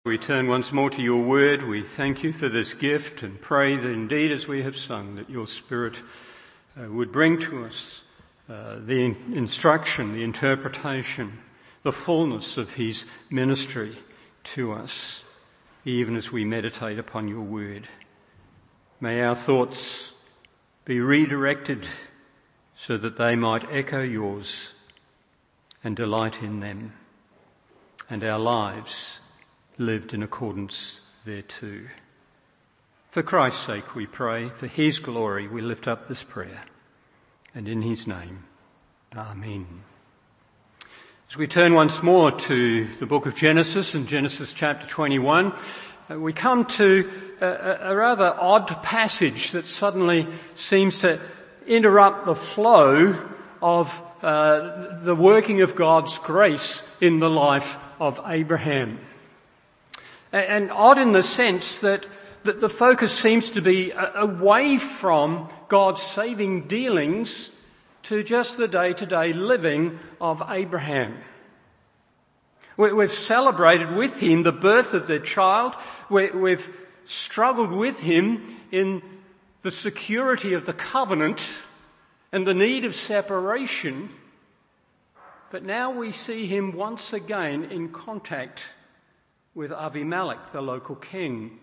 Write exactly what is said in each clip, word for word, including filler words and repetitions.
We turn once more to your word. We thank you for this gift and pray that indeed, as we have sung, that your Spirit uh, would bring to us uh, the in- instruction, the interpretation, the fullness of his ministry to us, even as we meditate upon your word. May our thoughts be redirected so that they might echo yours and delight in them, and our lives lived in accordance thereto. For Christ's sake we pray, for his glory we lift up this prayer, and in his name, Amen. As we turn once more to the book of Genesis, in Genesis chapter twenty-one, uh, we come to a, a rather odd passage that suddenly seems to interrupt the flow of uh, the working of God's grace in the life of Abraham. And odd in the sense that, that the focus seems to be away from God's saving dealings to just the day-to-day living of Abraham. We've celebrated with him the birth of their child. We've struggled with him in the security of the covenant and the need of separation. But now we see him once again in contact with Abimelech, the local king.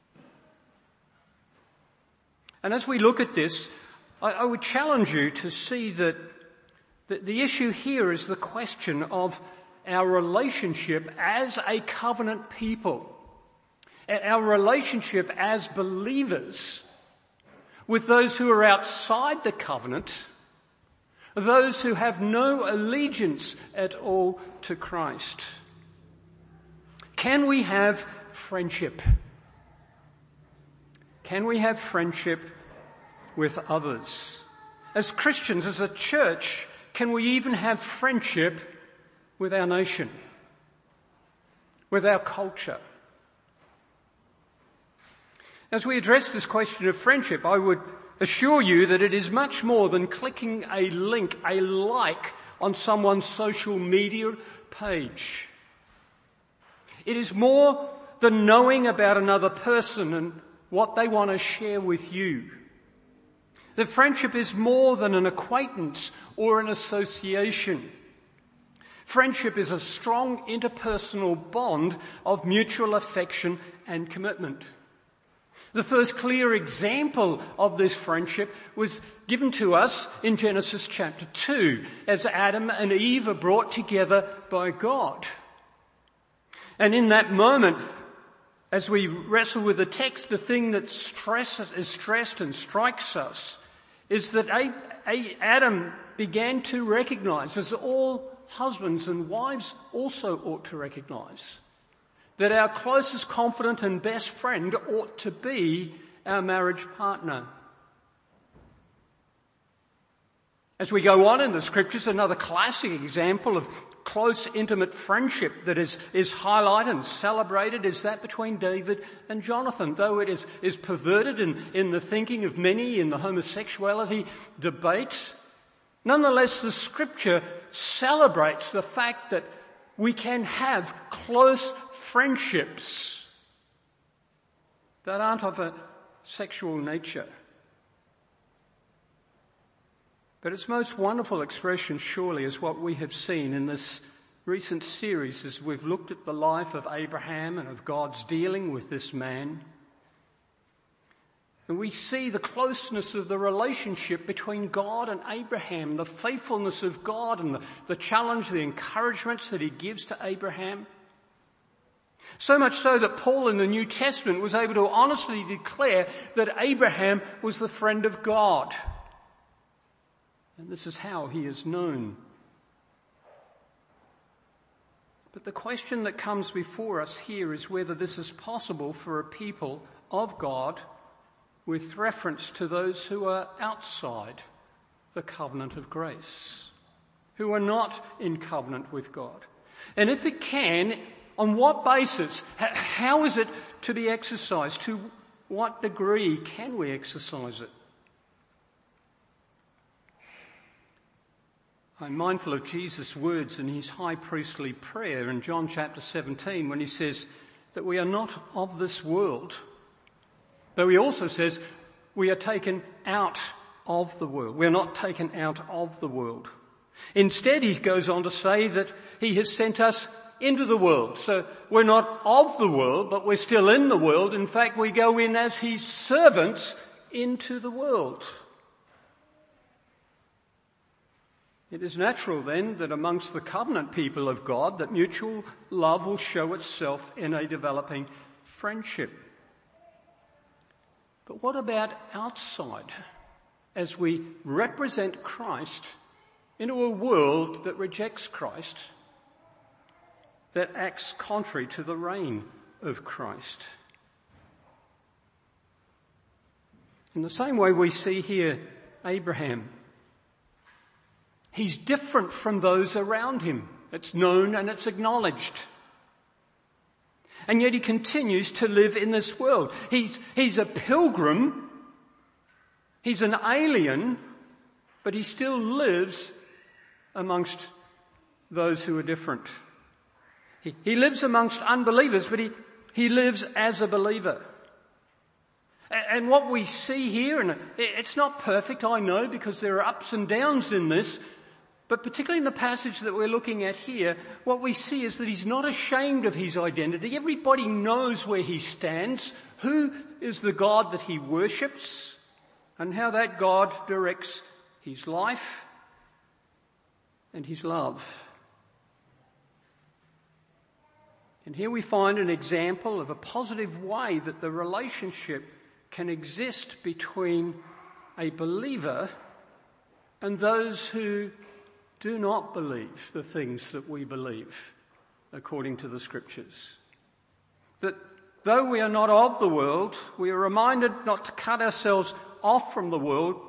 And as we look at this, I, I would challenge you to see that, that the issue here is the question of our relationship as a covenant people, our relationship as believers with those who are outside the covenant, those who have no allegiance at all to Christ. Can we have friendship? Can we have friendship with others? As Christians, as a church, can we even have friendship with our nation, with our culture? As we address this question of friendship, I would assure you that it is much more than clicking a link, a like on someone's social media page. It is more than knowing about another person and what they want to share with you. That friendship is more than an acquaintance or an association. Friendship is a strong interpersonal bond of mutual affection and commitment. The first clear example of this friendship was given to us in Genesis chapter two, as Adam and Eve are brought together by God. And in that moment, as we wrestle with the text, the thing that stresses, is stressed and strikes us is that Adam began to recognize, as all husbands and wives also ought to recognize, that our closest confidant and best friend ought to be our marriage partner. As we go on in the scriptures, another classic example of close, intimate friendship that is, is highlighted and celebrated is that between David and Jonathan. Though it is, is perverted in, in the thinking of many in the homosexuality debate, nonetheless the scripture celebrates the fact that we can have close friendships that aren't of a sexual nature. But its most wonderful expression surely is what we have seen in this recent series as we've looked at the life of Abraham and of God's dealing with this man. And we see the closeness of the relationship between God and Abraham, the faithfulness of God and the, the challenge, the encouragements that he gives to Abraham. So much so that Paul in the New Testament was able to honestly declare that Abraham was the friend of God. And this is how he is known. But the question that comes before us here is whether this is possible for a people of God with reference to those who are outside the covenant of grace, who are not in covenant with God. And if it can, on what basis? How is it to be exercised? To what degree can we exercise it? I'm mindful of Jesus' words in his high priestly prayer in John chapter seventeen when he says, that we are not of this world, though he also says we are taken out of the world. We're not taken out of the world. Instead, he goes on to say that he has sent us into the world. So we're not of the world, but we're still in the world. In fact, we go in as his servants into the world. It is natural then that amongst the covenant people of God that mutual love will show itself in a developing friendship. But what about outside as we represent Christ into a world that rejects Christ, that acts contrary to the reign of Christ? In the same way we see here Abraham. He's different from those around him. It's known and it's acknowledged. And yet he continues to live in this world. He's, he's a pilgrim. He's an alien, but he still lives amongst those who are different. He, he lives amongst unbelievers, but he, he lives as a believer. And what we see here, and it's not perfect, I know, because there are ups and downs in this, but particularly in the passage that we're looking at here, what we see is that he's not ashamed of his identity. Everybody knows where he stands, who is the God that he worships, and how that God directs his life and his love. And here we find an example of a positive way that the relationship can exist between a believer and those who do not believe the things that we believe according to the scriptures. That though we are not of the world, we are reminded not to cut ourselves off from the world,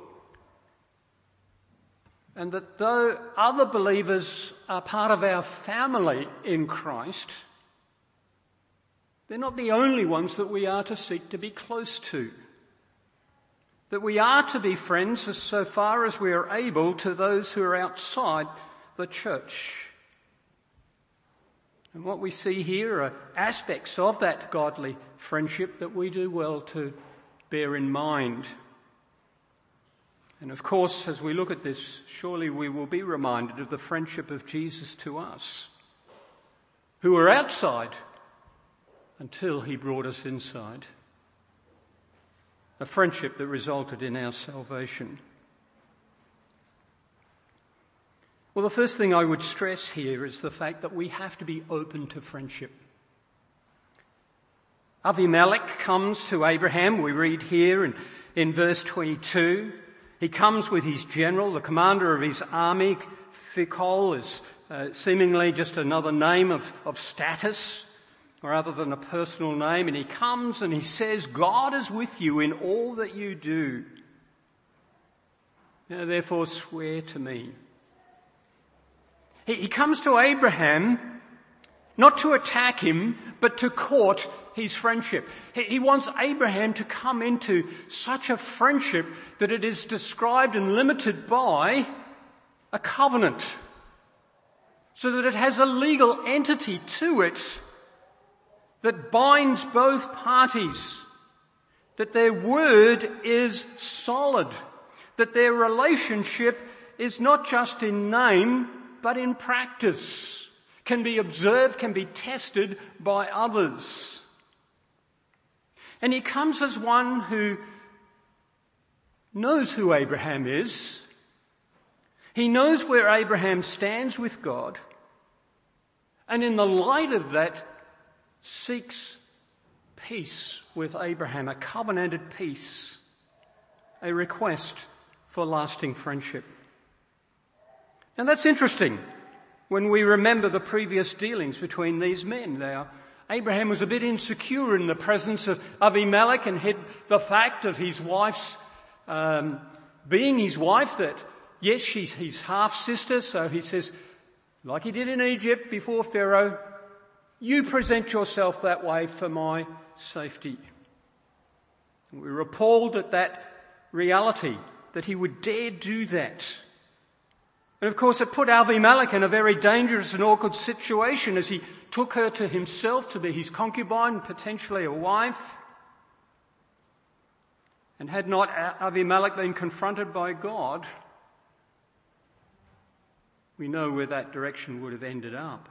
and that though other believers are part of our family in Christ, they're not the only ones that we are to seek to be close to. That we are to be friends as so far as we are able to those who are outside the church. And what we see here are aspects of that godly friendship that we do well to bear in mind. And of course, as we look at this, surely we will be reminded of the friendship of Jesus to us, who were outside until he brought us inside. A friendship that resulted in our salvation. Well, the first thing I would stress here is the fact that we have to be open to friendship. Abimelech comes to Abraham, we read here in, in verse twenty-two. He comes with his general, the commander of his army. Phicol is uh, seemingly just another name of, of status, rather than a personal name. And he comes and he says, God is with you in all that you do. Now, therefore swear to me. He, he comes to Abraham not to attack him, but to court his friendship. He, he wants Abraham to come into such a friendship that it is described and limited by a covenant, so that it has a legal entity to it that binds both parties, that their word is solid, that their relationship is not just in name, but in practice, can be observed, can be tested by others. And he comes as one who knows who Abraham is. He knows where Abraham stands with God. And in the light of that, seeks peace with Abraham, a covenanted peace, a request for lasting friendship. And that's interesting when we remember the previous dealings between these men. Now, Abraham was a bit insecure in the presence of Abimelech and hid the fact of his wife's um, being his wife, that yes, she's his half-sister, so he says, like he did in Egypt before Pharaoh, you present yourself that way for my safety. And we were appalled at that reality, that he would dare do that. And of course it put Abimelech in a very dangerous and awkward situation as he took her to himself to be his concubine, potentially a wife. And had not Abimelech been confronted by God, we know where that direction would have ended up.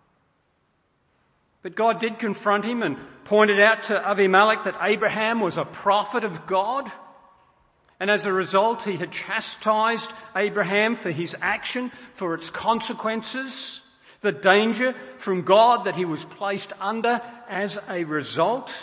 But God did confront him and pointed out to Abimelech that Abraham was a prophet of God. And as a result, he had chastised Abraham for his action, for its consequences, the danger from God that he was placed under as a result.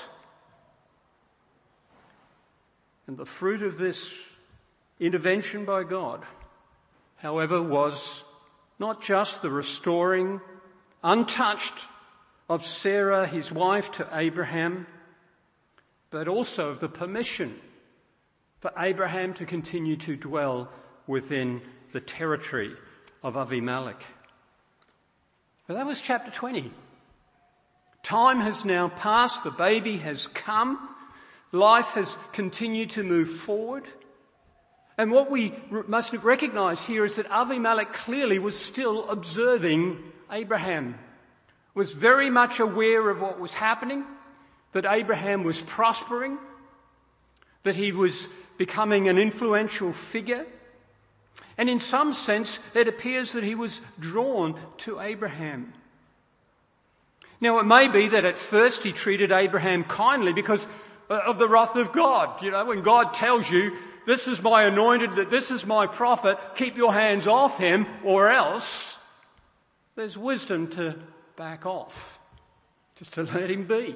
And the fruit of this intervention by God, however, was not just the restoring, untouched, of Sarah, his wife, to Abraham, but also of the permission for Abraham to continue to dwell within the territory of Abimelech. But that was chapter twenty. Time has now passed, the baby has come, life has continued to move forward. And what we must recognise here is that Abimelech clearly was still observing Abraham, was very much aware of what was happening, that Abraham was prospering, that he was becoming an influential figure. And in some sense, it appears that he was drawn to Abraham. Now, it may be that at first he treated Abraham kindly because of the wrath of God. You know, when God tells you, this is my anointed, that this is my prophet, keep your hands off him or else, there's wisdom to back off, just to let him be.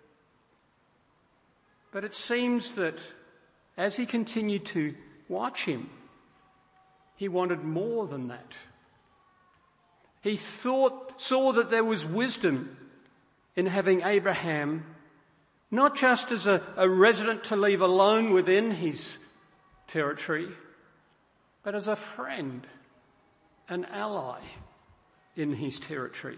But it seems that as he continued to watch him, he wanted more than that. He thought, saw that there was wisdom in having Abraham not just as a, a resident to leave alone within his territory, but as a friend, an ally in his territory.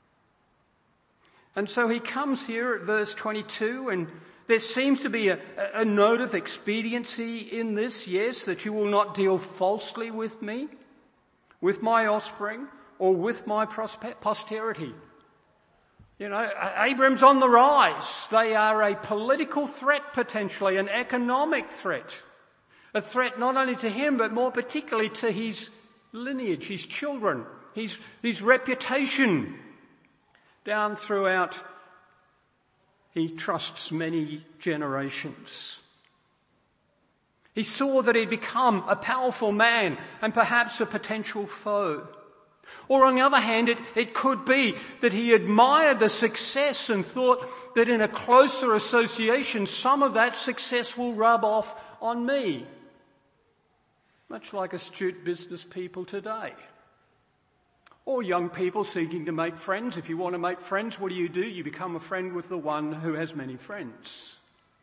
And so he comes here at verse twenty-two, and there seems to be a, a note of expediency in this, yes, that you will not deal falsely with me, with my offspring, or with my posterity. You know, Abram's on the rise. They are a political threat potentially, an economic threat. A threat not only to him, but more particularly to his lineage, his children, his, his reputation. Down throughout, he trusts many generations. He saw that he'd become a powerful man and perhaps a potential foe. Or on the other hand, it, it could be that he admired the success and thought that in a closer association, some of that success will rub off on me. Much like astute business people today. Or young people seeking to make friends. If you want to make friends, what do you do? You become a friend with the one who has many friends.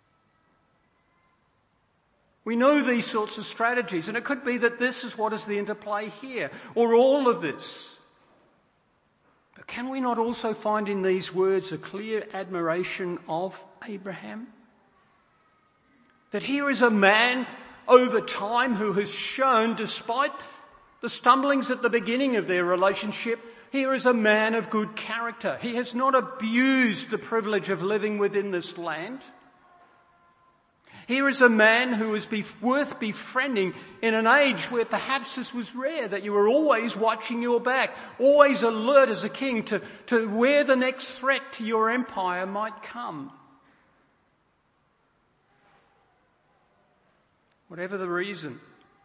We know these sorts of strategies, and it could be that this is what is the interplay here, or all of this. But can we not also find in these words a clear admiration of Abraham? That here is a man over time who has shown, despite the stumblings at the beginning of their relationship, here is a man of good character. He has not abused the privilege of living within this land. Here is a man who is be- worth befriending in an age where perhaps this was rare, that you were always watching your back, always alert as a king to, to where the next threat to your empire might come. Whatever the reason,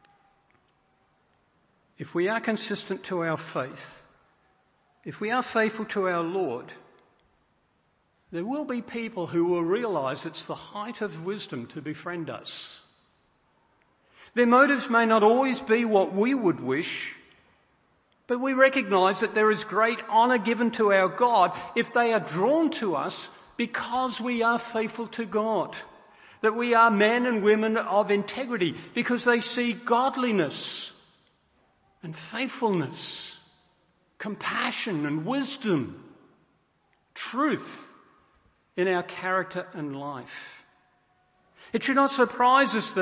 if we are consistent to our faith, if we are faithful to our Lord, there will be people who will realise it's the height of wisdom to befriend us. Their motives may not always be what we would wish, but we recognise that there is great honour given to our God if they are drawn to us because we are faithful to God, that we are men and women of integrity, because they see godliness and faithfulness, compassion and wisdom, truth in our character and life. It should not surprise us that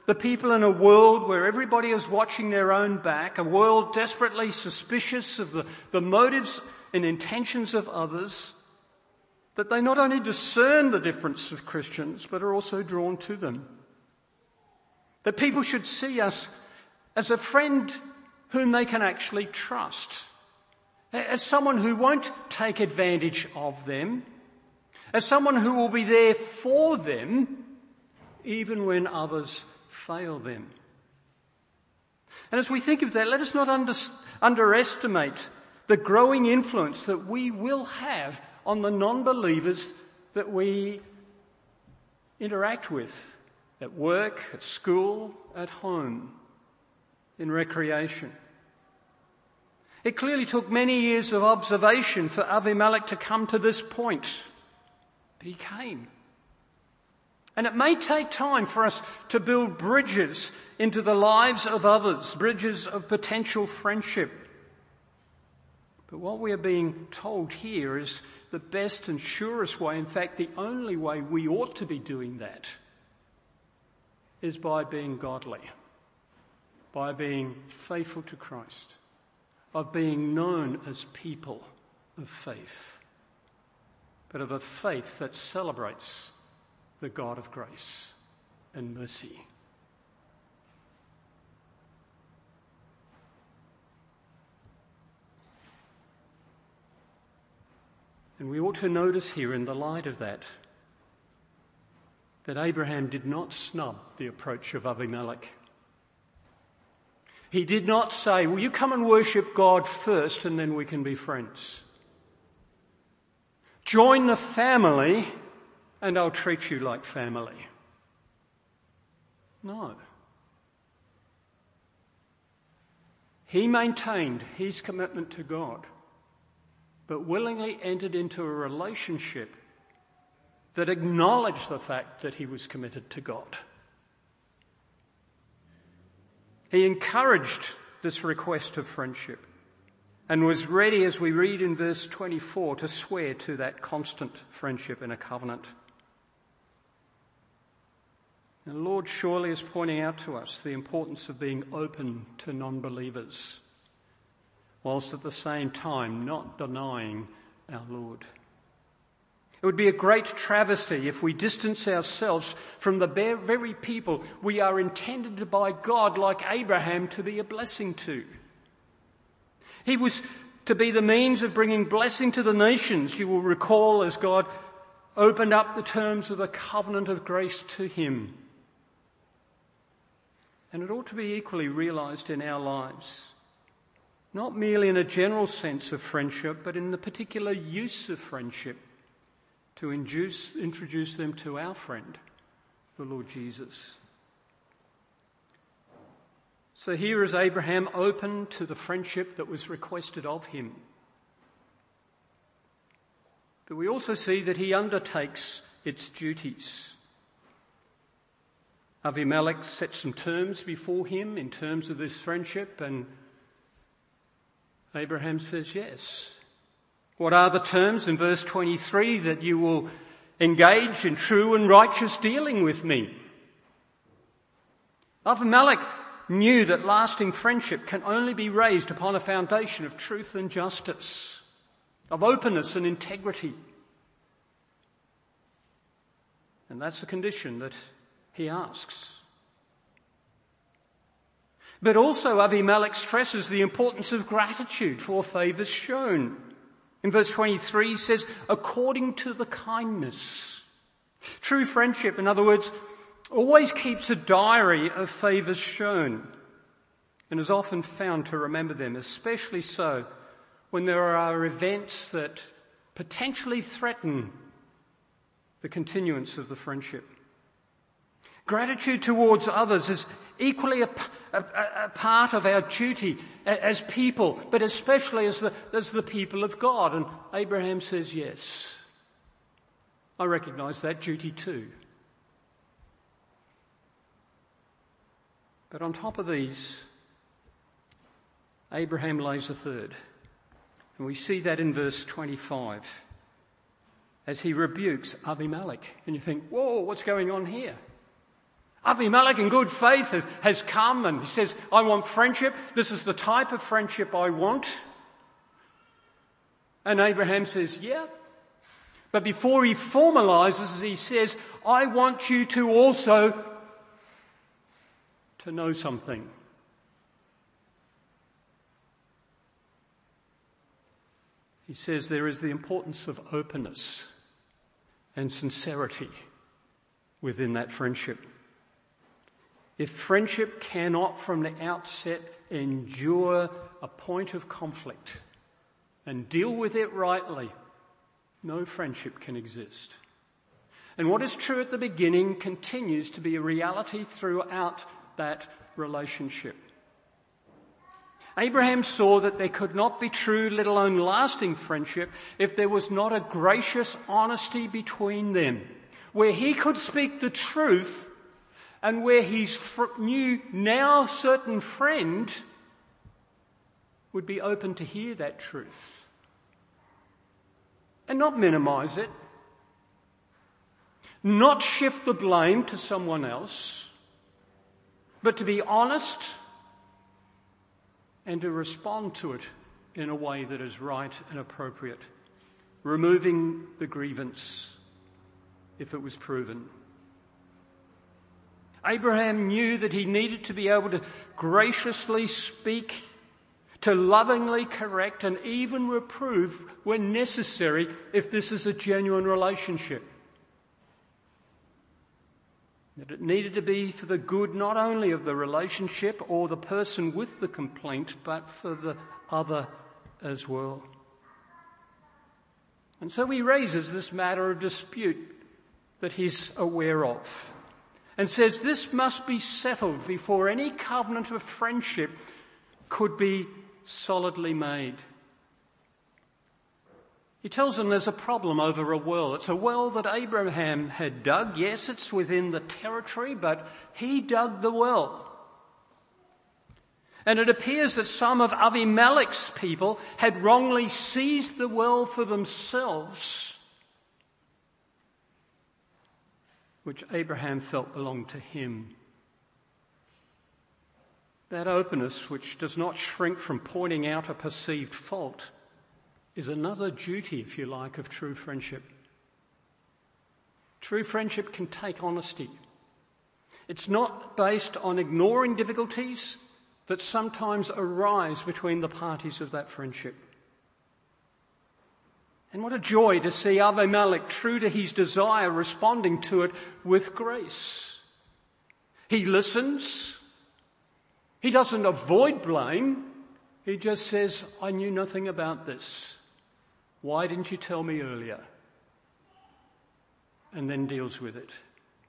the people in a world where everybody is watching their own back, a world desperately suspicious of the, the motives and intentions of others, that they not only discern the difference of Christians, but are also drawn to them. That people should see us as a friend whom they can actually trust, as someone who won't take advantage of them, as someone who will be there for them even when others fail them. And as we think of that, let us not under, underestimate the growing influence that we will have on the non-believers that we interact with at work, at school, at home, in recreation. It clearly took many years of observation for Avimelech to come to this point, but he came. And it may take time for us to build bridges into the lives of others, bridges of potential friendship. But what we are being told here is the best and surest way, in fact the only way we ought to be doing that, is by being godly, by being faithful to Christ, of being known as people of faith, but of a faith that celebrates the God of grace and mercy. And we ought to notice here in the light of that, that Abraham did not snub the approach of Abimelech. He did not say, "Will you come and worship God first and then we can be friends? Join the family and I'll treat you like family." No. He maintained his commitment to God, but willingly entered into a relationship that acknowledged the fact that he was committed to God. He encouraged this request of friendship and was ready, as we read in verse twenty-four, to swear to that constant friendship in a covenant. And the Lord surely is pointing out to us the importance of being open to non-believers, whilst at the same time not denying our Lord. It would be a great travesty if we distance ourselves from the very people we are intended by God, like Abraham, to be a blessing to. He was to be the means of bringing blessing to the nations. You will recall as God opened up the terms of the covenant of grace to him. And it ought to be equally realised in our lives. Not merely in a general sense of friendship, but in the particular use of friendship to induce, introduce them to our friend, the Lord Jesus. So here is Abraham open to the friendship that was requested of him. But we also see that he undertakes its duties. Abimelech sets some terms before him in terms of this friendship, and Abraham says yes. What are the terms? In verse twenty-three, that you will engage in true and righteous dealing with me. Abimelech knew that lasting friendship can only be raised upon a foundation of truth and justice, of openness and integrity. And that's the condition that he asks. But also Abimelech stresses the importance of gratitude for favours shown. In verse twenty-three he says, according to the kindness. True friendship, in other words, always keeps a diary of favours shown and is often found to remember them, especially so when there are events that potentially threaten the continuance of the friendship. Gratitude towards others is equally a, a, a part of our duty as people, but especially as the, as the people of God. And Abraham says, yes, I recognise that duty too. But on top of these, Abraham lays a third. And we see that in verse twenty-five as he rebukes Abimelech. And you think, whoa, what's going on here? Avimelech in good faith has, has come and he says, I want friendship. This is the type of friendship I want. And Abraham says, yeah. But before he formalizes, he says, I want you to also to know something. He says there is the importance of openness and sincerity within that friendship. If friendship cannot from the outset endure a point of conflict and deal with it rightly, no friendship can exist. And what is true at the beginning continues to be a reality throughout that relationship. Abraham saw that there could not be true, let alone lasting friendship, if there was not a gracious honesty between them, where he could speak the truth and where his fr- new, now certain friend would be open to hear that truth and not minimize it, not shift the blame to someone else, but to be honest and to respond to it in a way that is right and appropriate, removing the grievance if it was proven. Abraham knew that he needed to be able to graciously speak, to lovingly correct and even reprove when necessary if this is a genuine relationship. That it needed to be for the good not only of the relationship or the person with the complaint, but for the other as well. And so he raises this matter of dispute that he's aware of and says this must be settled before any covenant of friendship could be solidly made. He tells them there's a problem over a well. It's a well that Abraham had dug. Yes, it's within the territory, but he dug the well. And it appears that some of Avimelech's people had wrongly seized the well for themselves, which Abraham felt belonged to him. That openness, which does not shrink from pointing out a perceived fault, is another duty, if you like, of true friendship. True friendship can take honesty. It's not based on ignoring difficulties that sometimes arise between the parties of that friendship. And what a joy to see Avimelech, true to his desire, responding to it with grace. He listens. He doesn't avoid blame. He just says, I knew nothing about this. Why didn't you tell me earlier? And then deals with it.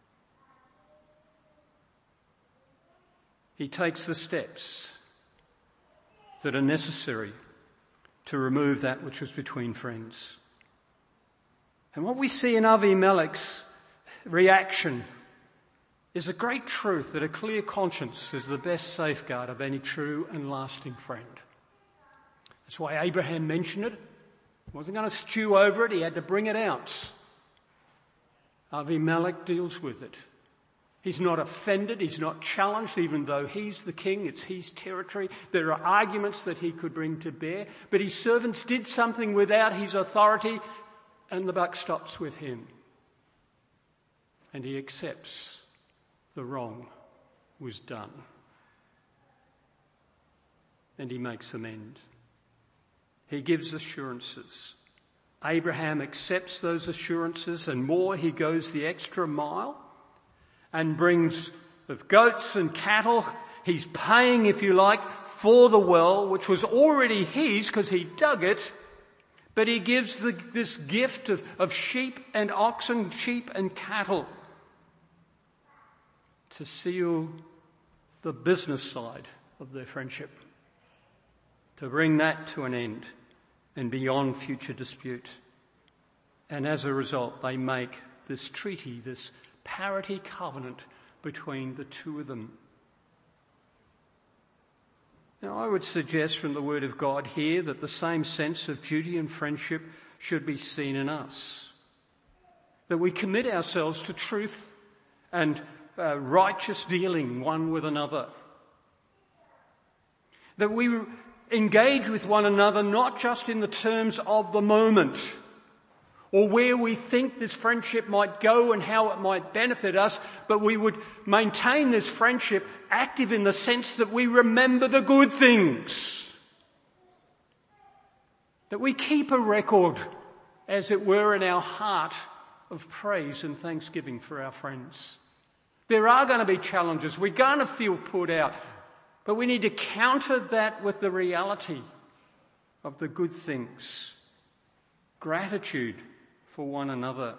He takes the steps that are necessary to remove that which was between friends. And what we see in Avimelech's reaction is a great truth that a clear conscience is the best safeguard of any true and lasting friend. That's why Abraham mentioned it. He wasn't going to stew over it, he had to bring it out. Avimelech deals with it. He's not offended, he's not challenged, even though he's the king, it's his territory. There are arguments that he could bring to bear, but his servants did something without his authority, and the buck stops with him. And he accepts the wrong was done. And he makes amends. He gives assurances. Abraham accepts those assurances, and more, he goes the extra mile and brings of goats and cattle. He's paying, if you like, for the well, which was already his because he dug it, but he gives the, this gift of, of sheep and oxen, sheep and cattle to seal the business side of their friendship, to bring that to an end and beyond future dispute. And as a result, they make this treaty, this parity covenant between the two of them. Now, I would suggest from the Word of God here that the same sense of duty and friendship should be seen in us. That we commit ourselves to truth and uh, righteous dealing one with another. That we engage with one another not just in the terms of the moment or where we think this friendship might go and how it might benefit us, but we would maintain this friendship active in the sense that we remember the good things. That we keep a record, as it were, in our heart of praise and thanksgiving for our friends. There are going to be challenges. We're going to feel put out. But we need to counter that with the reality of the good things. Gratitude for one another.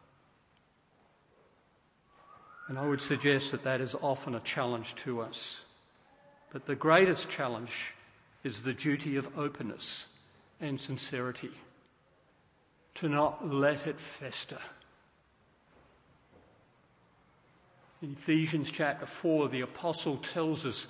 And I would suggest that that is often a challenge to us. But the greatest challenge is the duty of openness and sincerity. To not let it fester. In Ephesians chapter four, the apostle tells us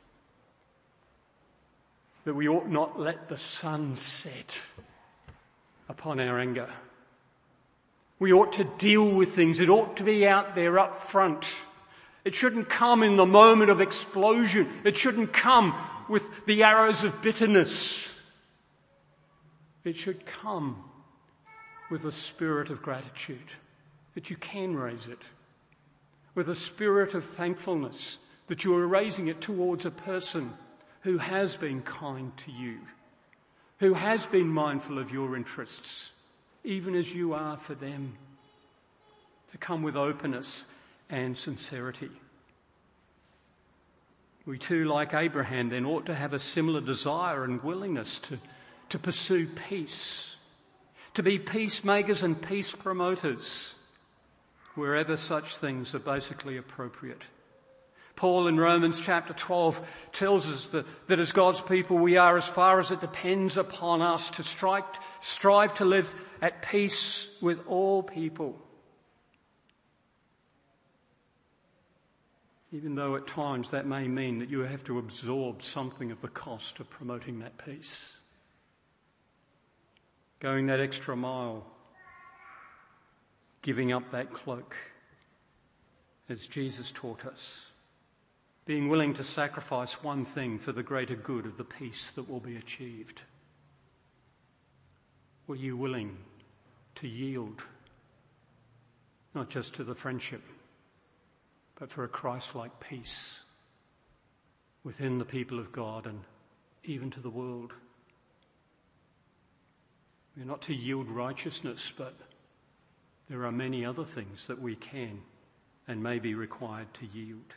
that we ought not let the sun set upon our anger. We ought to deal with things. It ought to be out there up front. It shouldn't come in the moment of explosion. It shouldn't come with the arrows of bitterness. It should come with a spirit of gratitude, that you can raise it. With a spirit of thankfulness, that you are raising it towards a person who has been kind to you, who has been mindful of your interests, even as you are for them. To come with openness and sincerity. We too, like Abraham, then ought to have a similar desire and willingness to, to pursue peace, to be peacemakers and peace promoters, wherever such things are basically appropriate. Paul in Romans chapter twelve tells us that, that as God's people we are, as far as it depends upon us, to strive, strive to live at peace with all people. Even though at times that may mean that you have to absorb something of the cost of promoting that peace. Going that extra mile. Giving up that cloak, as Jesus taught us. Being willing to sacrifice one thing for the greater good of the peace that will be achieved. Were you willing to yield, not just to the friendship, but for a Christ-like peace within the people of God and even to the world? We're not to yield righteousness, but there are many other things that we can and may be required to yield.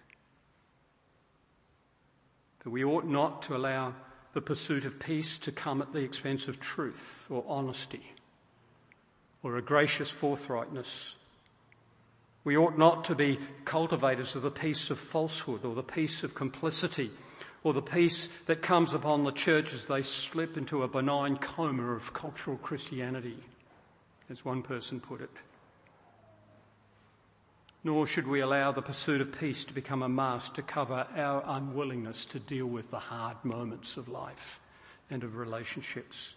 But we ought not to allow the pursuit of peace to come at the expense of truth or honesty or a gracious forthrightness. We ought not to be cultivators of the peace of falsehood or the peace of complicity or the peace that comes upon the church as they slip into a benign coma of cultural Christianity, as one person put it. Nor should we allow the pursuit of peace to become a mask to cover our unwillingness to deal with the hard moments of life and of relationships.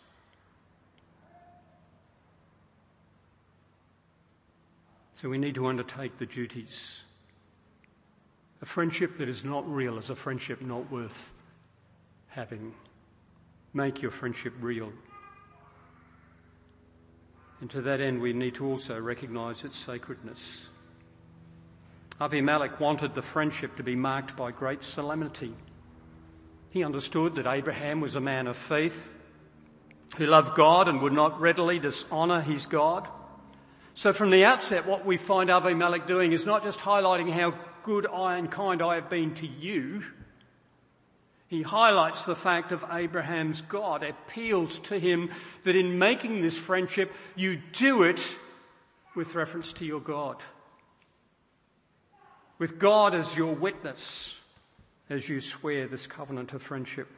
So we need to undertake the duties. A friendship that is not real is a friendship not worth having. Make your friendship real. And to that end, we need to also recognise its sacredness. Abimelech wanted the friendship to be marked by great solemnity. He understood that Abraham was a man of faith who loved God and would not readily dishonour his God. So from the outset, what we find Abimelech doing is not just highlighting how good I and kind I have been to you. He highlights the fact of Abraham's God, appeals to him that in making this friendship, you do it with reference to your God. With God as your witness as you swear this covenant of friendship.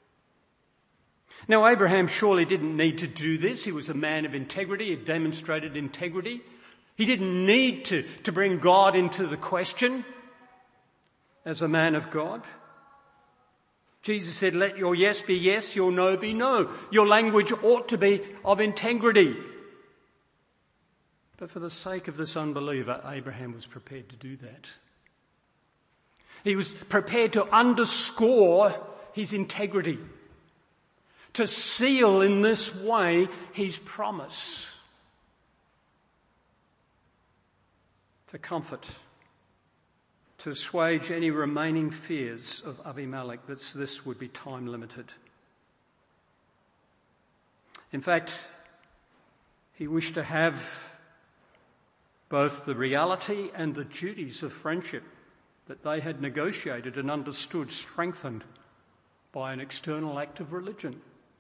Now, Abraham surely didn't need to do this. He was a man of integrity. He demonstrated integrity. He didn't need to, to bring God into the question as a man of God. Jesus said, let your yes be yes, your no be no. Your language ought to be of integrity. But for the sake of this unbeliever, Abraham was prepared to do that. He was prepared to underscore his integrity, to seal in this way his promise, to comfort, to assuage any remaining fears of Abimelech that this would be time limited. In fact, he wished to have both the reality and the duties of friendship that they had negotiated and understood strengthened by an external act of religion.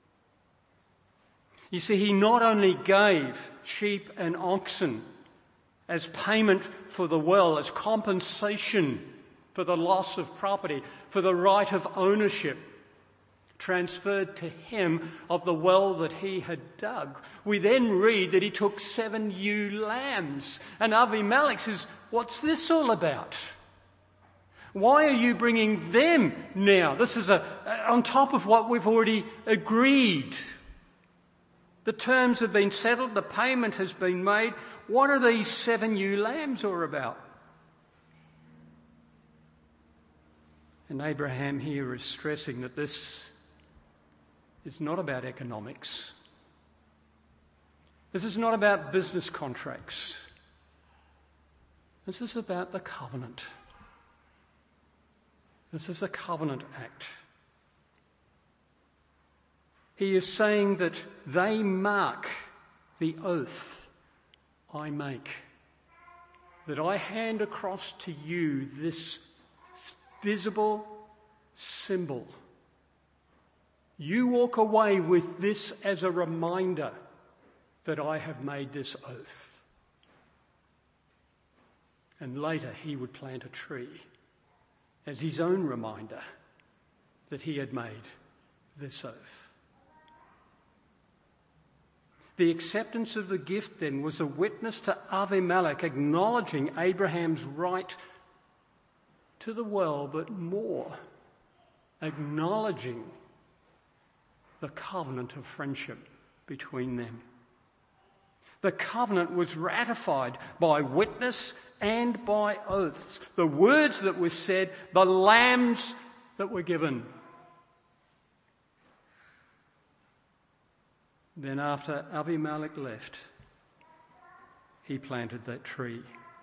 You see, he not only gave sheep and oxen as payment for the well, as compensation for the loss of property, for the right of ownership transferred to him of the well that he had dug. We then read that he took seven ewe lambs. And Abimelech says, what's this all about? Why are you bringing them now? This is a, on top of what we've already agreed. The terms have been settled, the payment has been made. What are these seven ewe lambs all about? And Abraham here is stressing that this is not about economics. This is not about business contracts. This is about the covenant. This is a covenant act. He is saying that they mark the oath I make, that I hand across to you this visible symbol. You walk away with this as a reminder that I have made this oath. And later he would plant a tree as his own reminder that he had made this oath. The acceptance of the gift then was a witness to Abimelech acknowledging Abraham's right to the well, but more, acknowledging the covenant of friendship between them. The covenant was ratified by witness and by oaths. The words that were said, the lambs that were given. Then after Abimelech left, he planted that tree.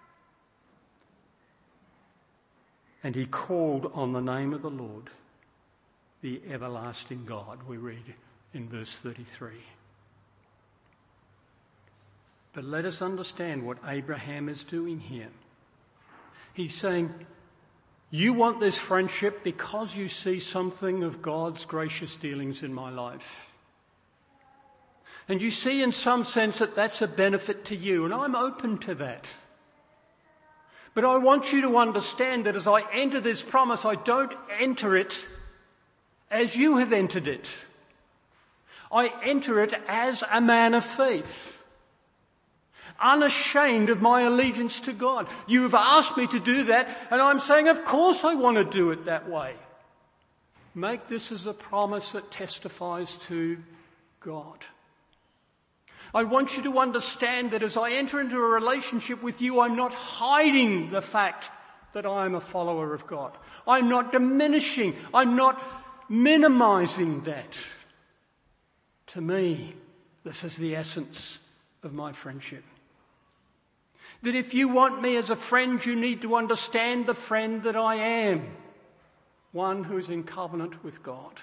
And he called on the name of the Lord, the everlasting God, we read in verse thirty-three. But let us understand what Abraham is doing here. He's saying, you want this friendship because you see something of God's gracious dealings in my life. And you see in some sense that that's a benefit to you, and I'm open to that. But I want you to understand that as I enter this promise, I don't enter it as you have entered it. I enter it as a man of faith, unashamed of my allegiance to God. You've asked me to do that, and I'm saying, of course I want to do it that way. Make this as a promise that testifies to God. I want you to understand that as I enter into a relationship with you, I'm not hiding the fact that I am a follower of God. I'm not diminishing. I'm not minimizing that. To me, this is the essence of my friendship. That if you want me as a friend, you need to understand the friend that I am. One who is in covenant with God.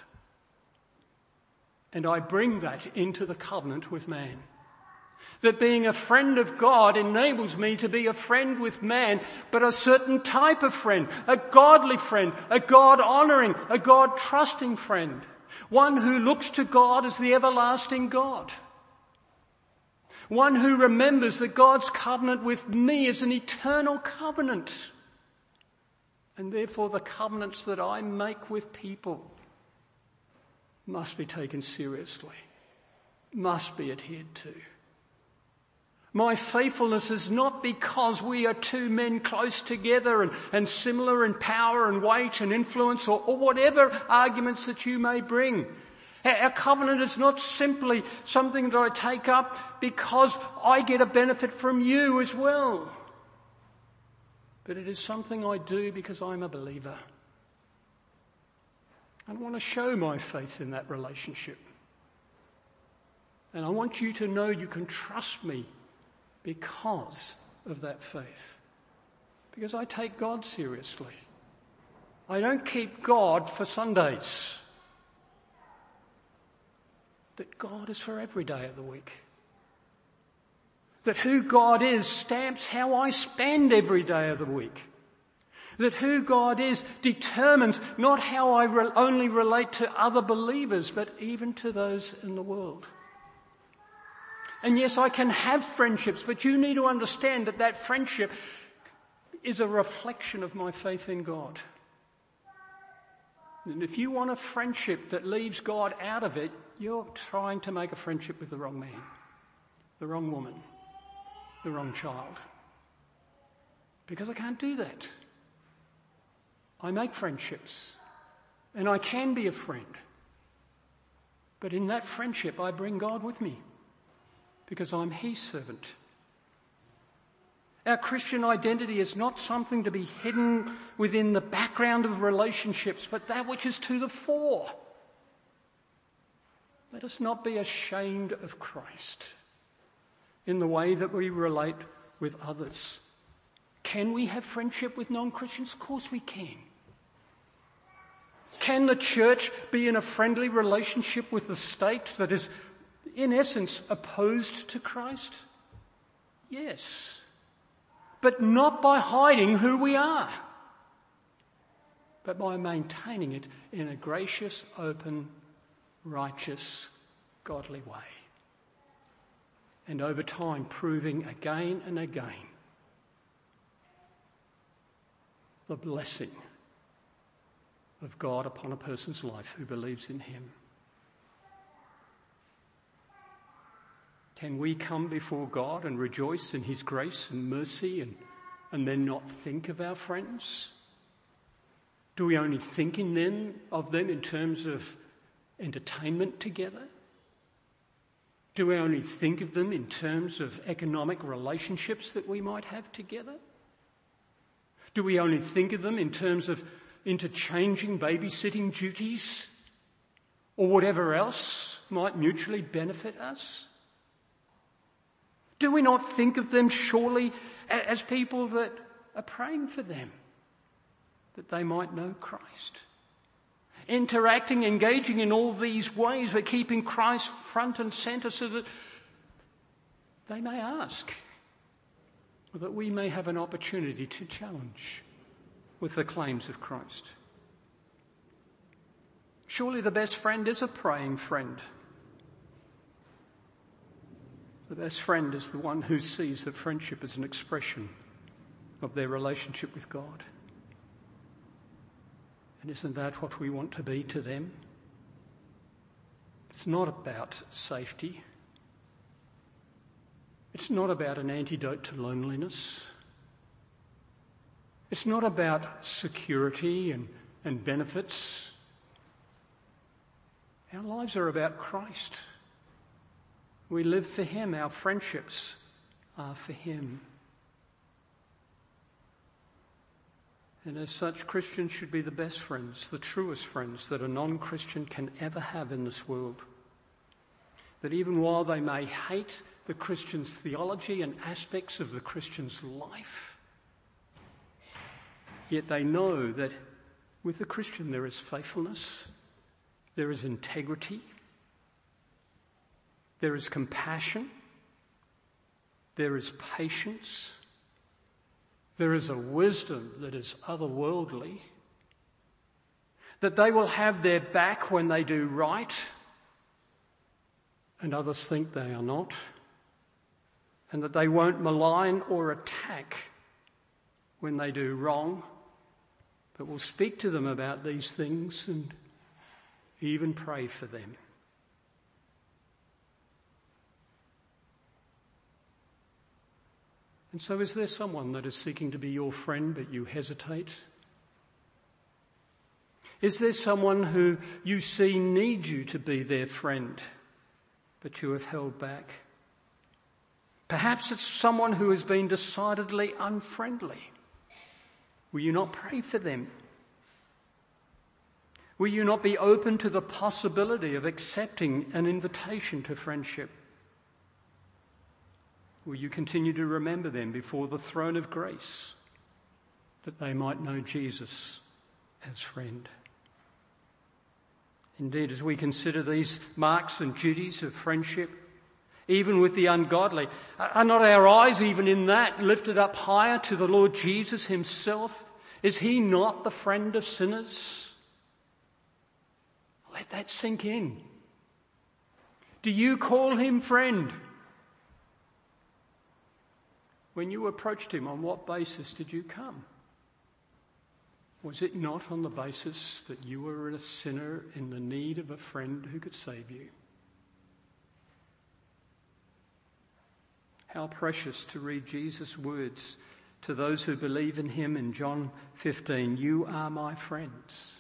And I bring that into the covenant with man. That being a friend of God enables me to be a friend with man, but a certain type of friend, a godly friend, a God-honouring, a God-trusting friend. One who looks to God as the everlasting God. One who remembers that God's covenant with me is an eternal covenant. And therefore the covenants that I make with people must be taken seriously, must be adhered to. My faithfulness is not because we are two men close together and, and similar in power and weight and influence or, or whatever arguments that you may bring. Our covenant is not simply something that I take up because I get a benefit from you as well. but it is something I do because I'm a believer. And I want to show my faith in that relationship. And I want you to know you can trust me because of that faith. Because I take God seriously. I don't keep God for Sundays. That God is for every day of the week. That who God is stamps how I spend every day of the week. That who God is determines not how I re- only relate to other believers, but even to those in the world. And yes, I can have friendships, but you need to understand that that friendship is a reflection of my faith in God. And if you want a friendship that leaves God out of it, you're trying to make a friendship with the wrong man, the wrong woman, the wrong child. Because I can't do that. I make friendships, and I can be a friend. But in that friendship, I bring God with me, because I'm His servant. Our Christian identity is not something to be hidden within the background of relationships, but that which is to the fore. Let us not be ashamed of Christ in the way that we relate with others. Can we have friendship with non-Christians? Of course we can. Can the church be in a friendly relationship with the state that is, in essence, opposed to Christ? Yes. But not by hiding who we are, but by maintaining it in a gracious, open, righteous, godly way. And over time, proving again and again the blessing of God upon a person's life who believes in Him. Can we come before God and rejoice in His grace and mercy and, and then not think of our friends? Do we only think in them of them in terms of entertainment together? Do we only think of them in terms of economic relationships that we might have together? Do we only think of them in terms of interchanging babysitting duties or whatever else might mutually benefit us? Do we not think of them surely as people that are praying for them, that they might know Christ? Interacting, engaging in all these ways, we're keeping Christ front and centre so that they may ask, or that we may have an opportunity to challenge with the claims of Christ. Surely the best friend is a praying friend. The best friend is the one who sees that friendship as an expression of their relationship with God. And isn't that what we want to be to them? It's not about safety. It's not about an antidote to loneliness. It's not about security and, and benefits. Our lives are about Christ. We live for Him. Our friendships are for Him. And as such, Christians should be the best friends, the truest friends that a non-Christian can ever have in this world. That even while they may hate the Christian's theology and aspects of the Christian's life, yet they know that with the Christian there is faithfulness, there is integrity, there is compassion, there is patience, there is a wisdom that is otherworldly, that they will have their back when they do right and others think they are not, and that they won't malign or attack when they do wrong, but will speak to them about these things and even pray for them. And so is there someone that is seeking to be your friend but you hesitate? Is there someone who you see needs you to be their friend but you have held back? Perhaps it's someone who has been decidedly unfriendly Will you not pray for them? Will you not be open to the possibility of accepting an invitation to friendship? Will you continue to remember them before the throne of grace, that they might know Jesus as friend? Indeed, as we consider these marks and duties of friendship, even with the ungodly, are not our eyes even in that lifted up higher to the Lord Jesus himself? Is he not the friend of sinners? Let that sink in. Do you call him friend? When you approached him, on what basis did you come? Was it not on the basis that you were a sinner in the need of a friend who could save you? How precious to read Jesus' words to those who believe in him in John fifteen. You are my friends.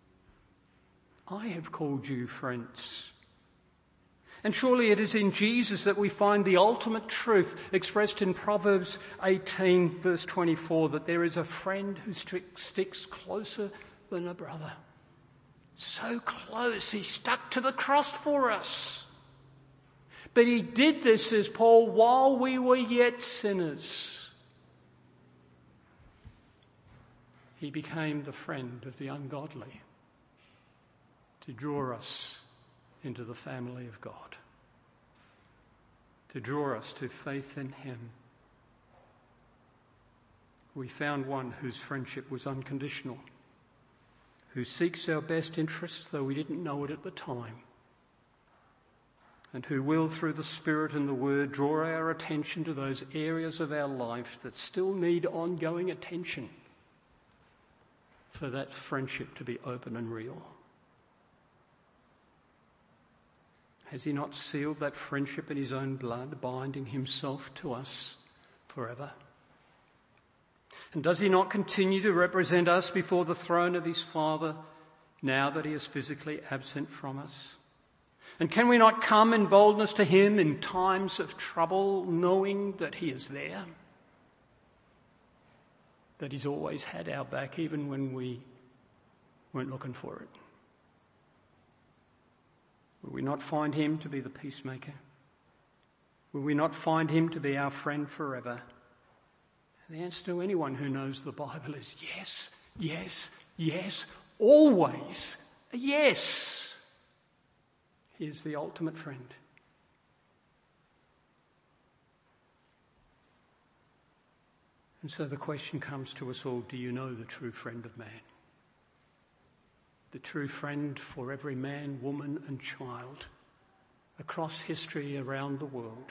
I have called you friends. And surely it is in Jesus that we find the ultimate truth expressed in Proverbs eighteen verse twenty-four, that there is a friend who sticks closer than a brother. So close, he stuck to the cross for us. But he did this, says Paul, while we were yet sinners. He became the friend of the ungodly to draw us into the family of God, to draw us to faith in him. We found one whose friendship was unconditional, who seeks our best interests though we didn't know it at the time, and who will, through the Spirit and the Word, draw our attention to those areas of our life that still need ongoing attention for that friendship to be open and real. Has he not sealed that friendship in his own blood, binding himself to us forever? And does he not continue to represent us before the throne of his Father now that he is physically absent from us? And can we not come in boldness to him in times of trouble, knowing that he is there? That he's always had our back, even when we weren't looking for it? Will we not find him to be the peacemaker? Will we not find him to be our friend forever? And the answer to anyone who knows the Bible is yes, yes, yes, always a yes. He is the ultimate friend. And so the question comes to us all, do you know the true friend of man? The true friend for every man, woman and child across history around the world.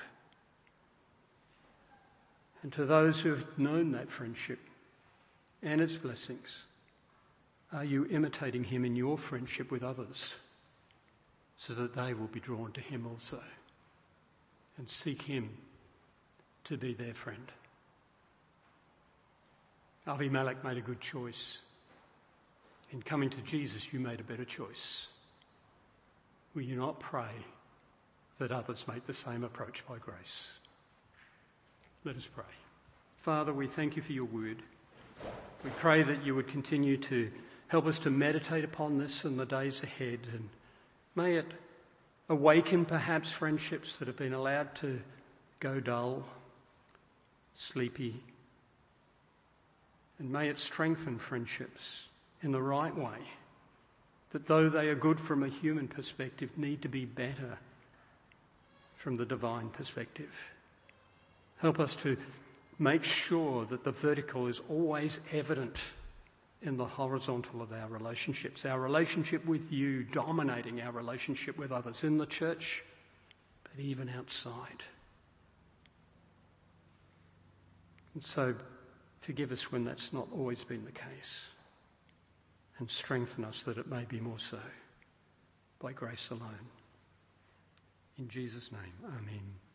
And to those who have known that friendship and its blessings, are you imitating him in your friendship with others so that they will be drawn to him also and seek him to be their friend? Avimelech made a good choice. In coming to Jesus, you made a better choice. Will you not pray that others make the same approach by grace? Let us pray. Father, we thank you for your word. We pray that you would continue to help us to meditate upon this in the days ahead, and may it awaken perhaps friendships that have been allowed to go dull, sleepy, and may it strengthen friendships in the right way, that though they are good from a human perspective, need to be better from the divine perspective. Help us to make sure that the vertical is always evident in the horizontal of our relationships, our relationship with you dominating our relationship with others in the church, but even outside. And so forgive us when that's not always been the case, and strengthen us that it may be more so by grace alone. In Jesus' name, amen.